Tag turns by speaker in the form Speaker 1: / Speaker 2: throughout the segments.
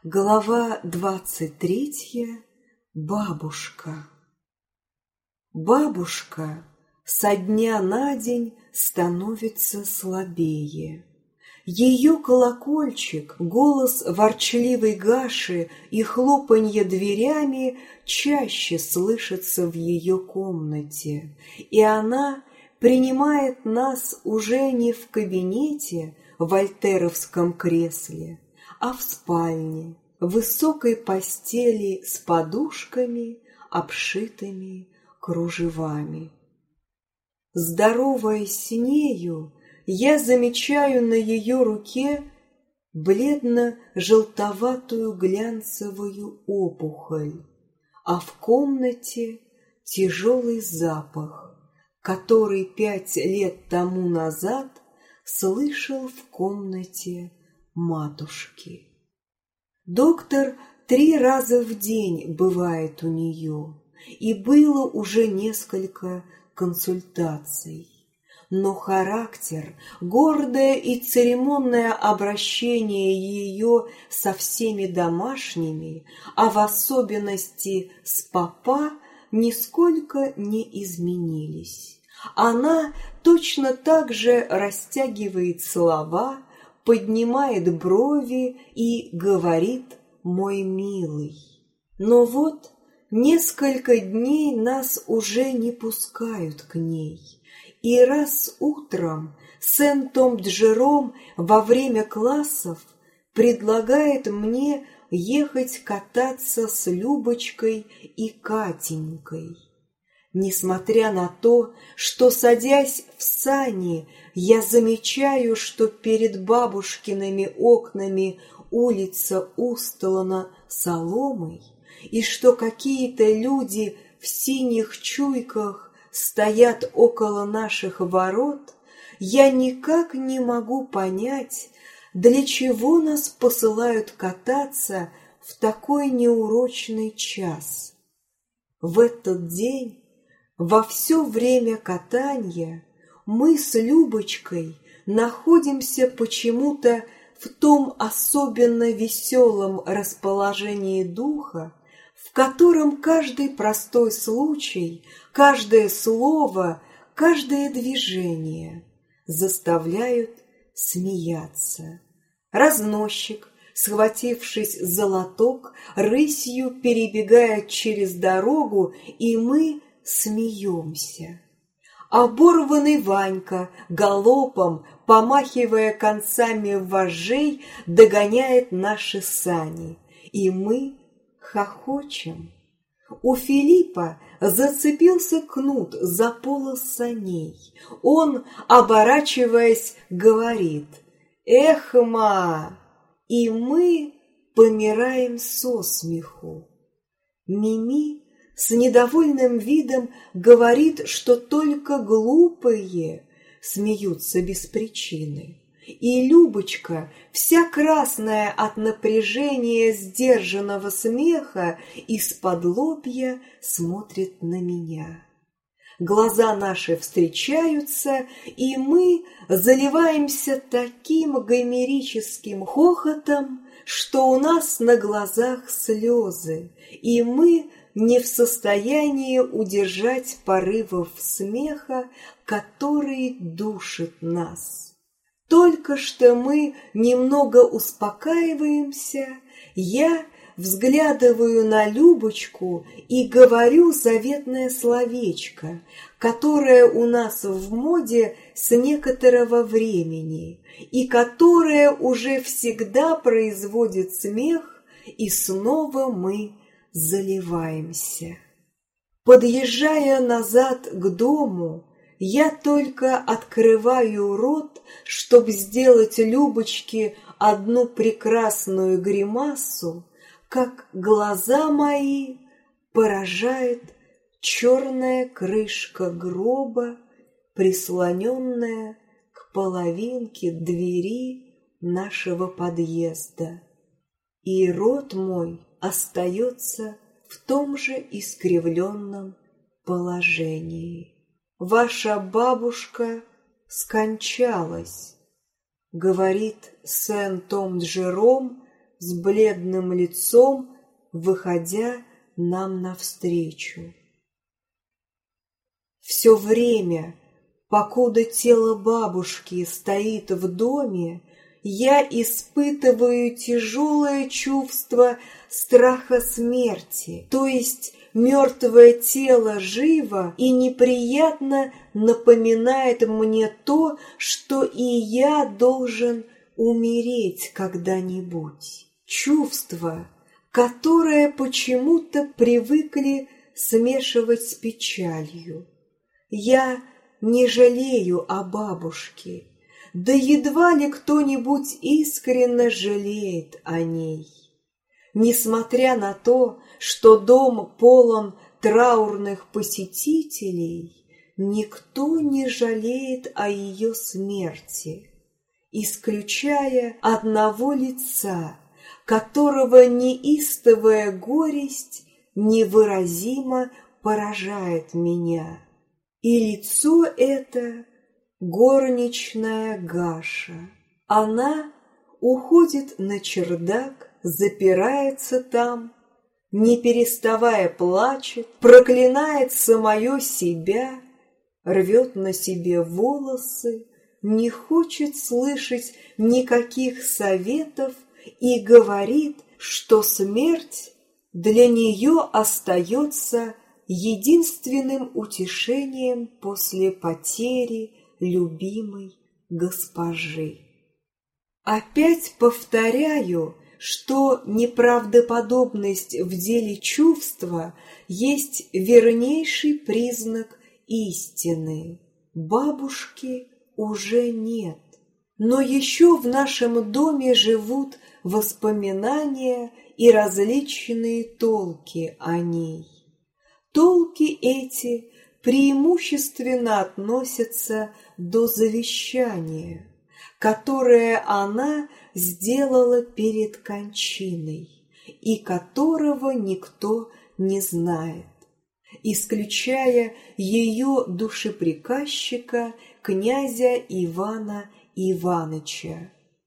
Speaker 1: Глава 23. Бабушка. Бабушка со дня на день становится слабее. Ее колокольчик, голос ворчливой Гаши и хлопанье дверями чаще слышатся в ее комнате, и она принимает нас уже не в кабинете в вольтеровском кресле, а в спальне, в высокой постели с подушками, обшитыми кружевами. Здороваясь с нею, я замечаю на ее руке бледно-желтоватую глянцевую опухоль, а в комнате тяжелый запах, который 5 лет тому назад слышал в комнате матушки. Доктор 3 раза в день бывает у нее, и было уже несколько консультаций. Но характер, гордое и церемонное обращение ее со всеми домашними, а в особенности с папа, нисколько не изменились. Она точно так же растягивает слова, поднимает брови и говорит «мой милый». Но вот несколько дней нас уже не пускают к ней, и раз утром Сен-Том-д'Жером во время классов предлагает мне ехать кататься с Любочкой и Катенькой. Несмотря на то, что, садясь в сани, я замечаю, что перед бабушкиными окнами улица устлана соломой, и что какие-то люди в синих чуйках стоят около наших ворот, я никак не могу понять, для чего нас посылают кататься в такой неурочный час. В этот день, во все время катания, мы с Любочкой находимся почему-то в том особенно веселом расположении духа, в котором каждый простой случай, каждое слово, каждое движение заставляют смеяться. Разносчик, схватившись за лоток, рысью перебегает через дорогу, и мы смеемся. Оборванный Ванька галопом, помахивая концами вожжей, догоняет наши сани, и мы хохочем. У Филиппа зацепился кнут за полос саней. Он, оборачиваясь, говорит «Эх, ма!» И мы помираем со смеху. Мими с недовольным видом говорит, что только глупые смеются без причины. И Любочка, вся красная от напряжения сдержанного смеха, из-под-лобья смотрит на меня. Глаза наши встречаются, и мы заливаемся таким гомерическим хохотом, что у нас на глазах слезы, и мы не в состоянии удержать порывов смеха, который душит нас. Только что мы немного успокаиваемся, я взглядываю на Любочку и говорю заветное словечко, которое у нас в моде с некоторого времени и которое уже всегда производит смех, и снова мы заливаемся. Подъезжая назад к дому, я только открываю рот, чтобы сделать Любочке одну прекрасную гримасу, как глаза мои поражает черная крышка гроба, прислоненная к половинке двери нашего подъезда. И рот мой остается в том же искривленном положении. «Ваша бабушка скончалась», — говорит Сен-Том-д'Жером с бледным лицом, выходя нам навстречу. Все время, покуда тело бабушки стоит в доме, я испытываю тяжелое чувство страха смерти, то есть мертвое тело живо и неприятно напоминает мне то, что и я должен умереть когда-нибудь. Чувство, которое почему-то привыкли смешивать с печалью. Я не жалею о бабушке, да едва ли кто-нибудь искренне жалеет о ней. Несмотря на то, что дом полон траурных посетителей, никто не жалеет о ее смерти, исключая одного лица, которого неистовая горесть невыразимо поражает меня. И лицо это горничная Гаша. Она уходит на чердак, запирается там, не переставая плачет, проклинает самое себя, рвет на себе волосы, не хочет слышать никаких советов и говорит, что смерть для нее остается единственным утешением после потери любимой госпожи. Опять повторяю, что неправдоподобность в деле чувства есть вернейший признак истины. Бабушки уже нет, но еще в нашем доме живут воспоминания и различные толки о ней. Толки эти преимущественно относятся до завещания, которое она сделала перед кончиной и которого никто не знает, исключая ее душеприказчика князя Ивана Иваныча.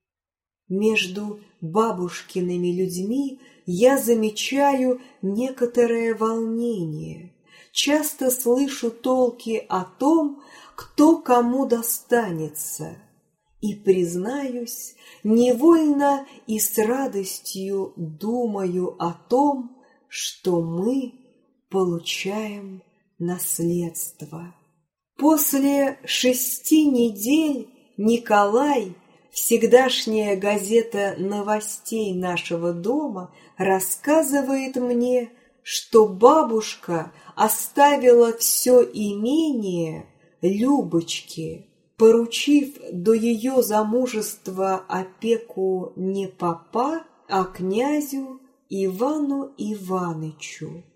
Speaker 1: Между бабушкиными людьми я замечаю некоторое волнение, часто слышу толки о том, кто кому достанется, и, признаюсь, невольно и с радостью думаю о том, что мы получаем наследство. После 6 недель Николай, всегдашняя газета новостей нашего дома, рассказывает мне, что бабушка оставила все имение Любочке, поручив до ее замужества опеку не попа, а князю Ивану Иванычу.